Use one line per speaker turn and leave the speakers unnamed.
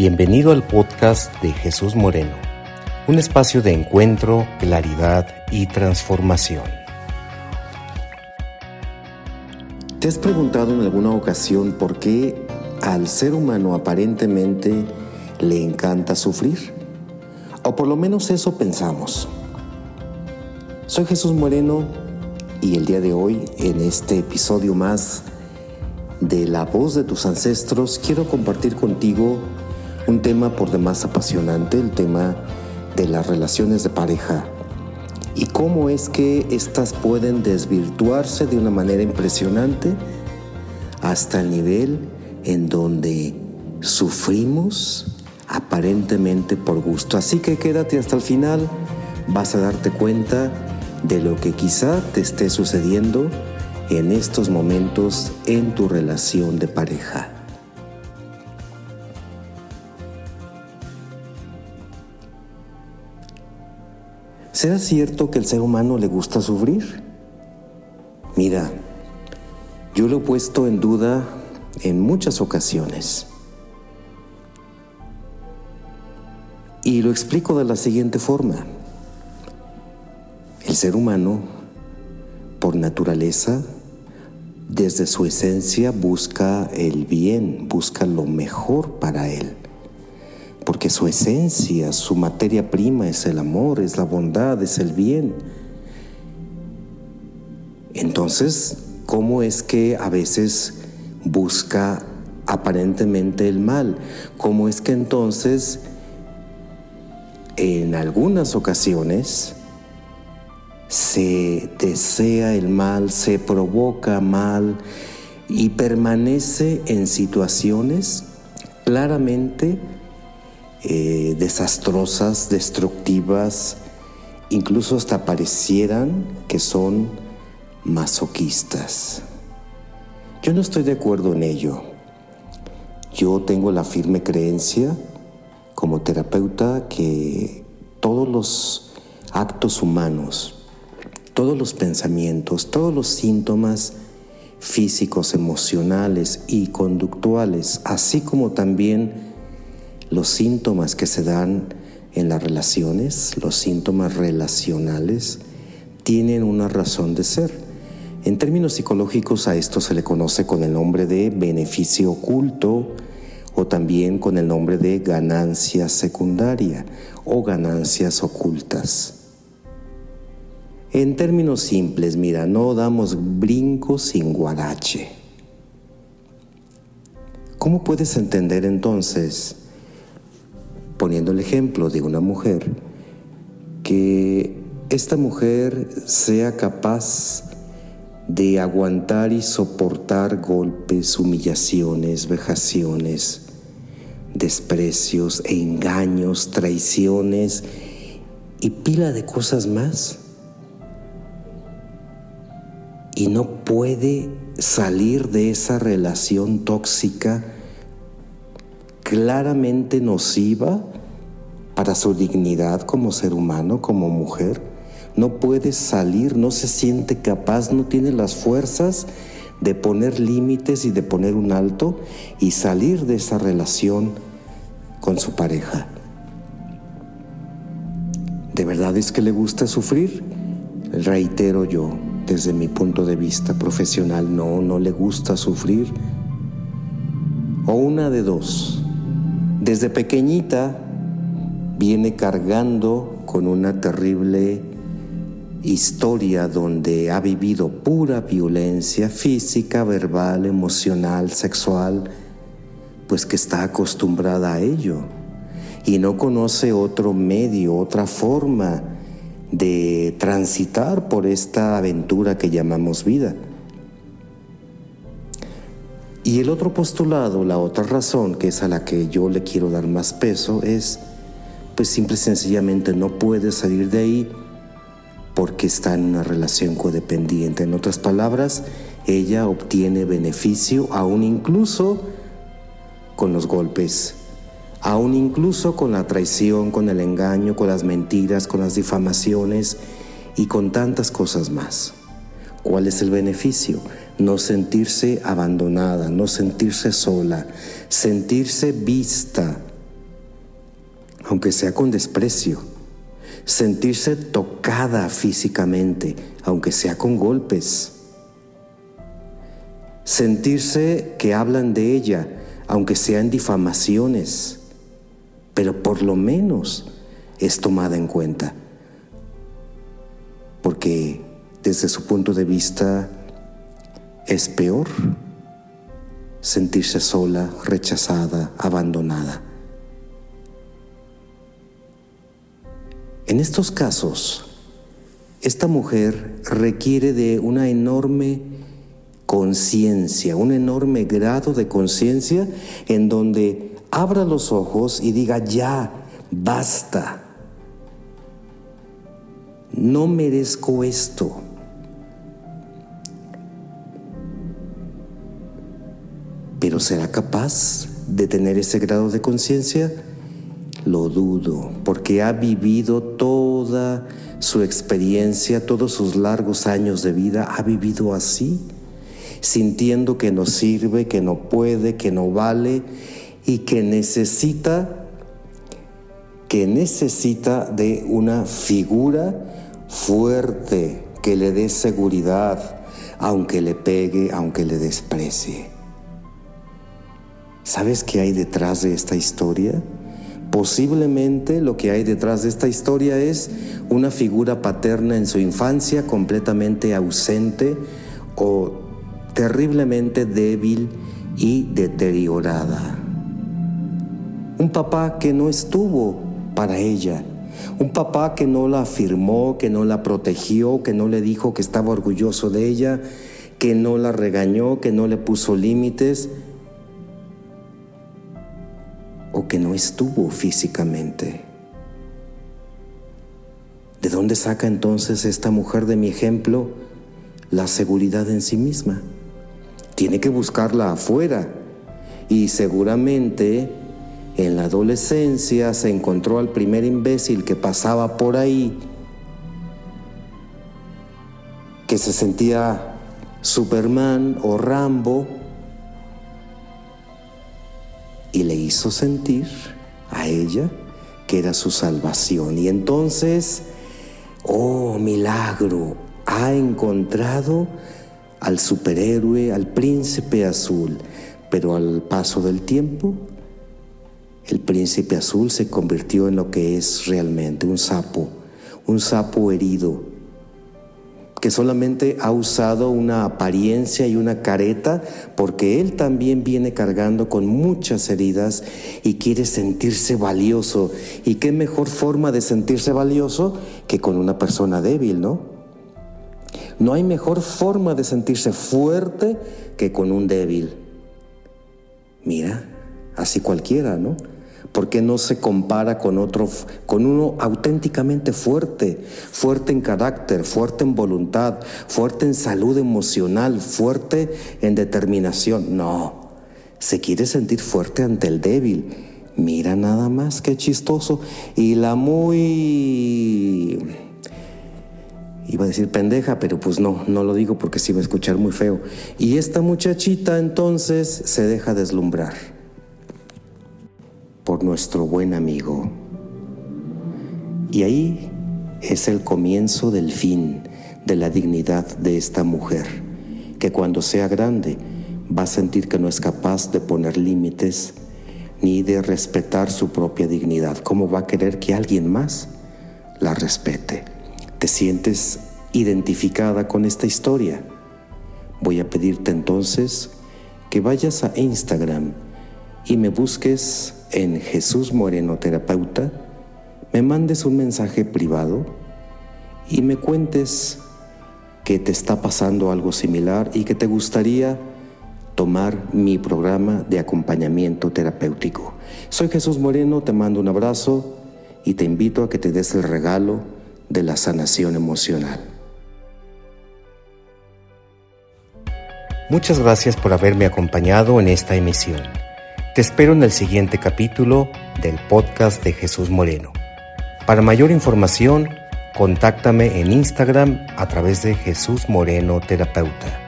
Bienvenido al podcast de Jesús Moreno, un espacio de encuentro, claridad y transformación. ¿Te has preguntado en alguna ocasión por qué al ser humano aparentemente le encanta sufrir? O por lo menos eso pensamos. Soy Jesús Moreno y el día de hoy, en este episodio más de La Voz de tus Ancestros, quiero compartir contigo un tema por demás apasionante, el tema de las relaciones de pareja y cómo es que éstas pueden desvirtuarse de una manera impresionante hasta el nivel en donde sufrimos aparentemente por gusto. Así que quédate hasta el final, vas a darte cuenta de lo que quizá te esté sucediendo en estos momentos en tu relación de pareja. ¿Será cierto que al ser humano le gusta sufrir? Mira, yo lo he puesto en duda en muchas ocasiones. Y lo explico de la siguiente forma. El ser humano, por naturaleza, desde su esencia busca el bien, busca lo mejor para él. Porque su esencia, su materia prima es el amor, es la bondad, es el bien. Entonces, ¿cómo es que a veces busca aparentemente el mal? ¿Cómo es que entonces, en algunas ocasiones, se desea el mal, se provoca mal y permanece en situaciones claramente desastrosas, destructivas, incluso hasta parecieran que son masoquistas? Yo no estoy de acuerdo en ello. Yo tengo la firme creencia como terapeuta que todos los actos humanos, todos los pensamientos, todos los síntomas físicos, emocionales y conductuales, así como también los síntomas que se dan en las relaciones, los síntomas relacionales, tienen una razón de ser. En términos psicológicos a esto se le conoce con el nombre de beneficio oculto o también con el nombre de ganancia secundaria o ganancias ocultas. En términos simples, mira, no damos brinco sin guarache. ¿Cómo puedes entender entonces, poniendo el ejemplo de una mujer, que esta mujer sea capaz de aguantar y soportar golpes, humillaciones, vejaciones, desprecios, engaños, traiciones y pila de cosas más? Y no puede salir de esa relación tóxica claramente nociva para su dignidad como ser humano, como mujer. No puede salir, no se siente capaz, no tiene las fuerzas de poner límites y de poner un alto y salir de esa relación con su pareja. ¿De verdad es que le gusta sufrir? Reitero yo, desde mi punto de vista profesional, no le gusta sufrir. O una de dos. Desde pequeñita viene cargando con una terrible historia donde ha vivido pura violencia física, verbal, emocional, sexual, pues que está acostumbrada a ello y no conoce otro medio, otra forma de transitar por esta aventura que llamamos vida. Y el otro postulado, la otra razón, que es a la que yo le quiero dar más peso, es pues simple y sencillamente no puede salir de ahí porque está en una relación codependiente. En otras palabras, ella obtiene beneficio aún incluso con los golpes, aún incluso con la traición, con el engaño, con las mentiras, con las difamaciones y con tantas cosas más. ¿Cuál es el beneficio? No sentirse abandonada, no sentirse sola, sentirse vista, aunque sea con desprecio. Sentirse tocada físicamente, aunque sea con golpes. Sentirse que hablan de ella, aunque sean difamaciones, pero por lo menos es tomada en cuenta, porque desde su punto de vista es peor sentirse sola, rechazada, abandonada. En estos casos, esta mujer requiere de una enorme conciencia, un enorme grado de conciencia en donde abra los ojos y diga: ya, basta, no merezco esto. ¿Pero será capaz de tener ese grado de conciencia? Lo dudo, porque ha vivido toda su experiencia, todos sus largos años de vida, ha vivido así, sintiendo que no sirve, que no puede, que no vale y que necesita de una figura fuerte que le dé seguridad, aunque le pegue, aunque le desprecie. ¿Sabes qué hay detrás de esta historia? Posiblemente lo que hay detrás de esta historia es una figura paterna en su infancia completamente ausente o terriblemente débil y deteriorada. Un papá que no estuvo para ella, un papá que no la afirmó, que no la protegió, que no le dijo que estaba orgulloso de ella, que no la regañó, que no le puso límites, o que no estuvo físicamente. ¿De dónde saca entonces esta mujer de mi ejemplo la seguridad en sí misma? Tiene que buscarla afuera, y seguramente en la adolescencia se encontró al primer imbécil que pasaba por ahí, que se sentía Superman o Rambo, y le hizo sentir a ella que era su salvación. Y entonces, ¡oh, milagro!, ha encontrado al superhéroe, al príncipe azul. Pero al paso del tiempo, el príncipe azul se convirtió en lo que es realmente: un sapo herido, que solamente ha usado una apariencia y una careta porque él también viene cargando con muchas heridas y quiere sentirse valioso. ¿Y qué mejor forma de sentirse valioso que con una persona débil, no? No hay mejor forma de sentirse fuerte que con un débil. Mira, así cualquiera, ¿no? ¿Por qué no se compara con uno auténticamente fuerte en carácter, fuerte en voluntad, fuerte en salud emocional, fuerte en determinación? No, se quiere sentir fuerte ante el débil. Mira nada más, qué chistoso. Y la muy... iba a decir pendeja, pero pues no lo digo porque se iba a escuchar muy feo. Y esta muchachita entonces se deja deslumbrar por nuestro buen amigo. Y ahí es el comienzo del fin de la dignidad de esta mujer, que cuando sea grande va a sentir que no es capaz de poner límites ni de respetar su propia dignidad. ¿Cómo va a querer que alguien más la respete? ¿Te sientes identificada con esta historia? Voy a pedirte entonces que vayas a Instagram y me busques en Jesús Moreno Terapeuta, me mandes un mensaje privado y me cuentes que te está pasando algo similar y que te gustaría tomar mi programa de acompañamiento terapéutico. Soy Jesús Moreno, te mando un abrazo y te invito a que te des el regalo de la sanación emocional. Muchas gracias por haberme acompañado en esta emisión. Te espero en el siguiente capítulo del podcast de Jesús Moreno. Para mayor información, contáctame en Instagram a través de Jesús Moreno Terapeuta.